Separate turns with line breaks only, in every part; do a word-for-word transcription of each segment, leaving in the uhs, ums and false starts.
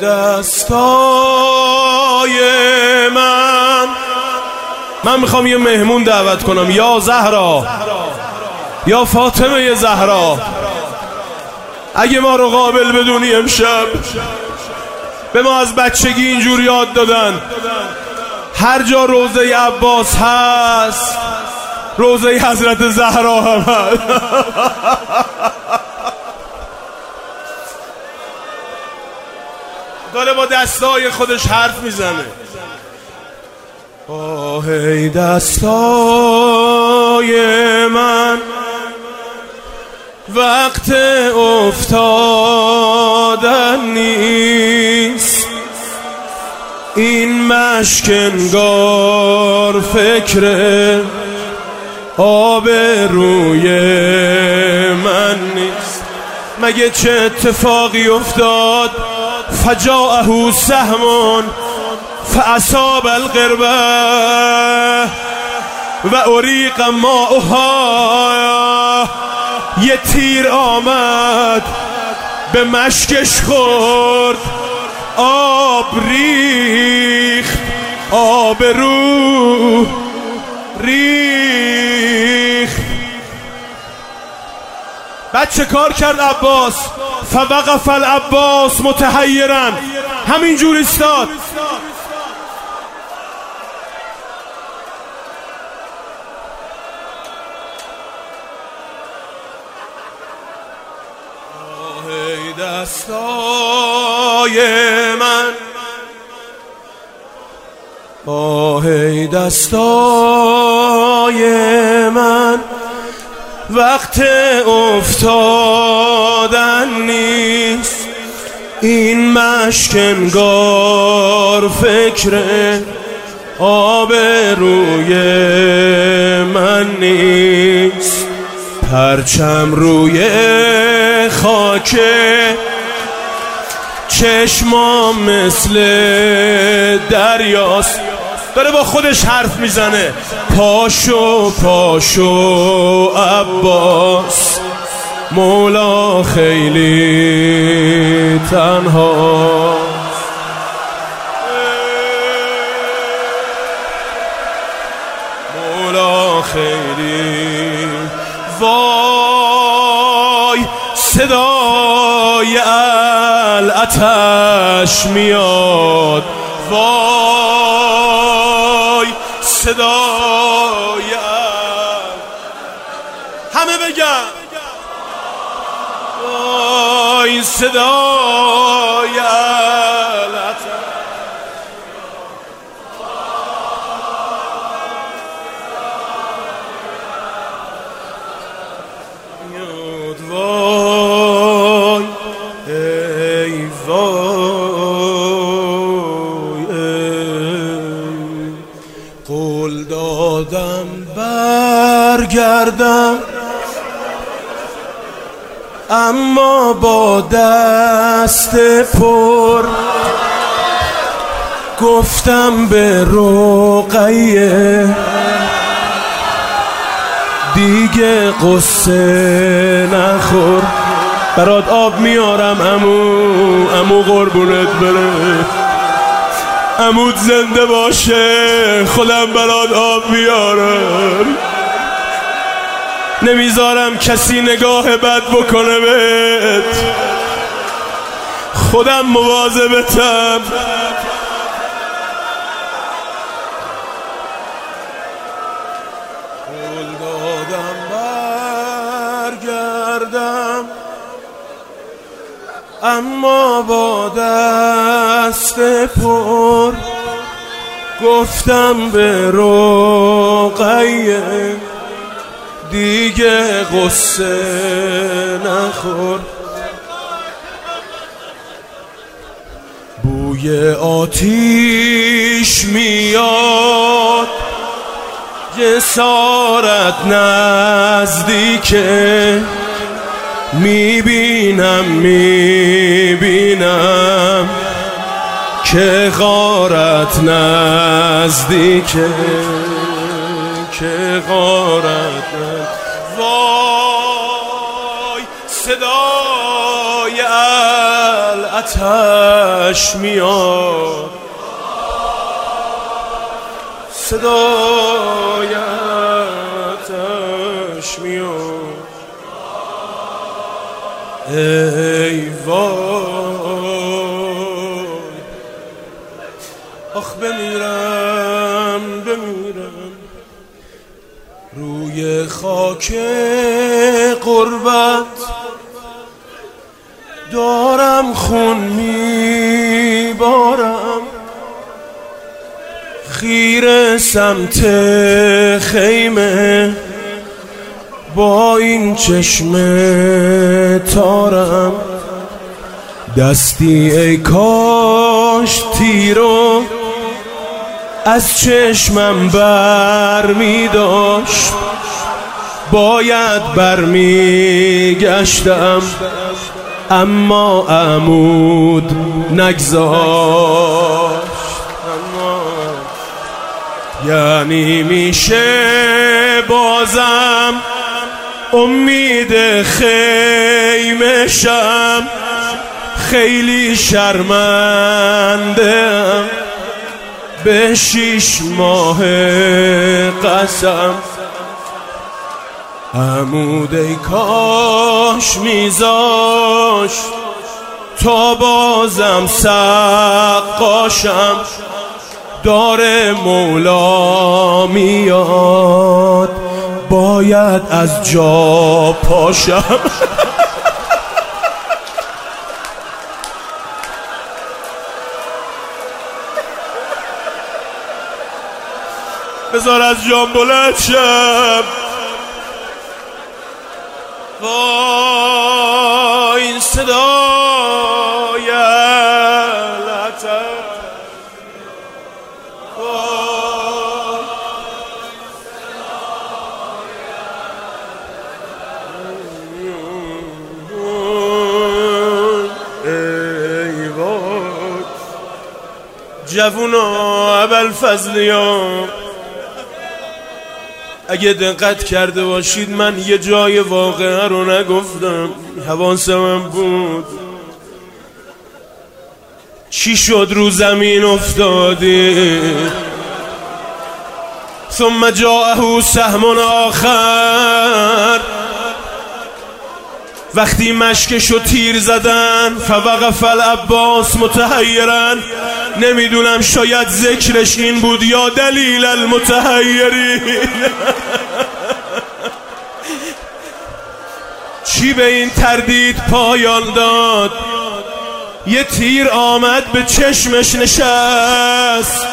دستای من. من میخوام یه مهمون دعوت کنم، یا زهرا یا فاطمه زهرا، اگه ما رو قابل بدونی امشب. به ما از بچگی اینجور یاد دادن هر جا روضه عباس هست روضه حضرت زهرا هم هست. داره با دستای خودش حرف میزنه. آه ای دستای من، وقت افتادن نیست. این مشک انگار فکر آب روی من نیست. مگه چه اتفاقی افتاد؟ فجاءه سهم فاصاب القربه و اریق ماؤها. یه تیر آمد به مشکش خورد، آب ریخت، آب رو ریخت. بعد چه کار کرد عباس؟ فوقف العباس متحیرا، همینجور ایستاد. ای دستای من، آه ای دستای من، وقت افتادن نیست. این مشک انگار فکر آب روی من نیست. پرچم روی خاک، چشمام مثل دریاست. داره با خودش حرف میزنه. پاشو پاشو عباس، مولا خیلی تنها. مولا خیلی. وای صدای العطش میاد، وای صدای همه بگن، وای صدای العطش. وای ای وای ای. قول دادم برگردم، اما با دست پر. گفتم به رقیه دیگه قصه نخور. برات آب میارم عمو، عمو قربونت بره، عمود زنده باشه، خودم برات آب میارم. نمیذارم کسی نگاه بد بکنه بهت، خودم مواظبتم. قول دادم برگردم، اما با دست پر. گفتم به رقیه دیگه قصه نخور. بوی آتیش میاد، جسارت نزدیکه. میبینم میبینم که غارت نزدیکه، که غارت نزدیکه. وای صدای آتش میاد، صدای آتش میاد. ای وای آخ بمیرم بمیرم روی خاک غربت، دارم خون میبارم، خیره سمت خیمه با این چشم تارم. دستی ای کاش تیرو از چشمم بر می داشت، باید بر می گشتم اما عمود نگذاشت. یعنی میشه بازم امید خیمه شم، خیلی شرمنده‌ام به شیش ماه قسم. عمود ای کاش میذاشت تا بازم سقاشم، داره مولا میاد باید از جا پاشم. بذار از جام بلند شم. وای این صدای لطف، ای وای جوونا ابوالفضلیان، اگه دقت کرده باشید من یه جای واقعه رو نگفتم، حواسم بود. چی شد رو زمین افتادی؟ ثم جاءه سهم آخر، وقتی مشکشو تیر زدن فوقف العباس متحیرا، نمیدونم شاید ذکرش این بود یا دلیل المتحیرین. چی به این تردید پایان داد؟ یه تیر آمد به چشمش نشست،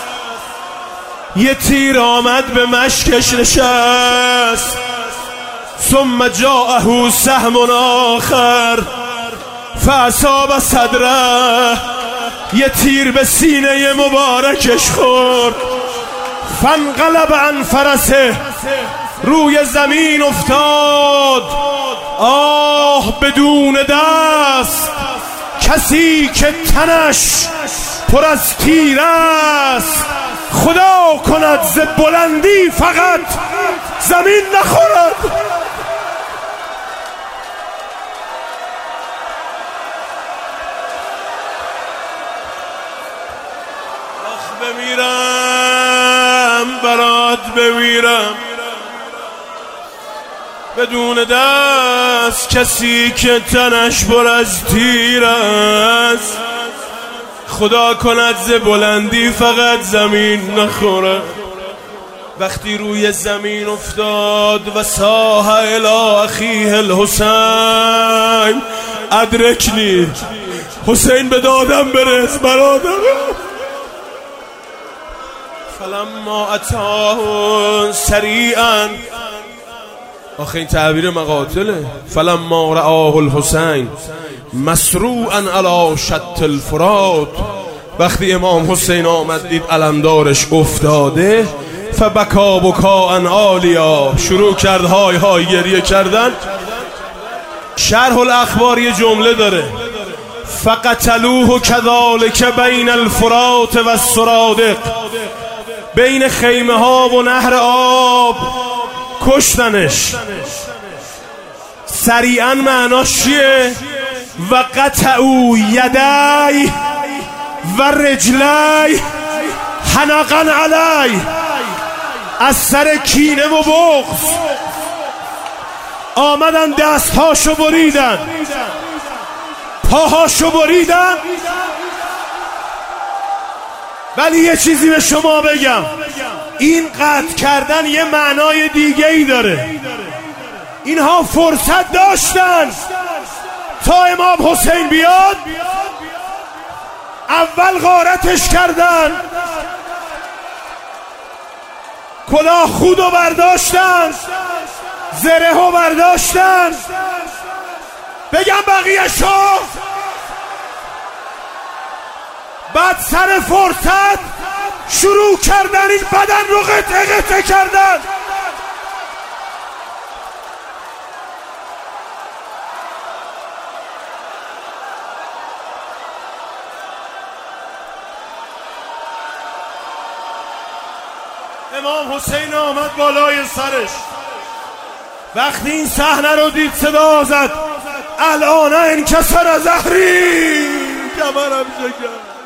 یه تیر آمد به مشکش نشست. ثم جاءه سهم آخر فاصاب صدره، یه تیر به سینه مبارکش خورد. فانقلب عن فرسه، روی زمین افتاد. آه بدون دست، کسی که تنش پر از تیر است، خدا کند ز بلندی فقط زمین نخورد. آخ بمیرم برات بمیرم بدون دست، کسی که تنش پر از تیر است، خدا کند ز بلندی فقط زمین نخوره. وقتی روی زمین افتاد و صاح الی اخیه الحسین ادرکنی، حسین به دادم برس برادر. فلما اتاه سریعا، آخه این تعبیر مقاتله. فلما رآه الحسین مسروعا علی شط الفرات، وقتی امام حسین آمد دید علمدارش افتاده، فبکا بکاء عالیا، شروع کرد های های گریه کردن. شرح الاخبار یه جمله داره، فقتلوه کذالک بین الفرات و السرادق، بین خیمه ها و نهر آب کشتنش. سریعا معناش چیه؟ و قطعوا یدی و رجلی حنقا علی، از سر کینه و بغض آمدن دستهاشو بریدن، پاهاشو بریدن. ولی یه چیزی به شما بگم، این قطع کردن یه معنای دیگه ای داره. اینها فرصت داشتن تا امام حسین بیاد، اول غارتش کردن، کلاه خودو برداشتن، زره رو برداشتن. بگم بقیه شو، بعد سر فرصت شروع کردن این بدن رو قطعه قطعه کردن. امام حسین آمد بالای سرش، وقتی این صحنه رو دید صدا زد الان انکسر ظهری، کمرم شکست.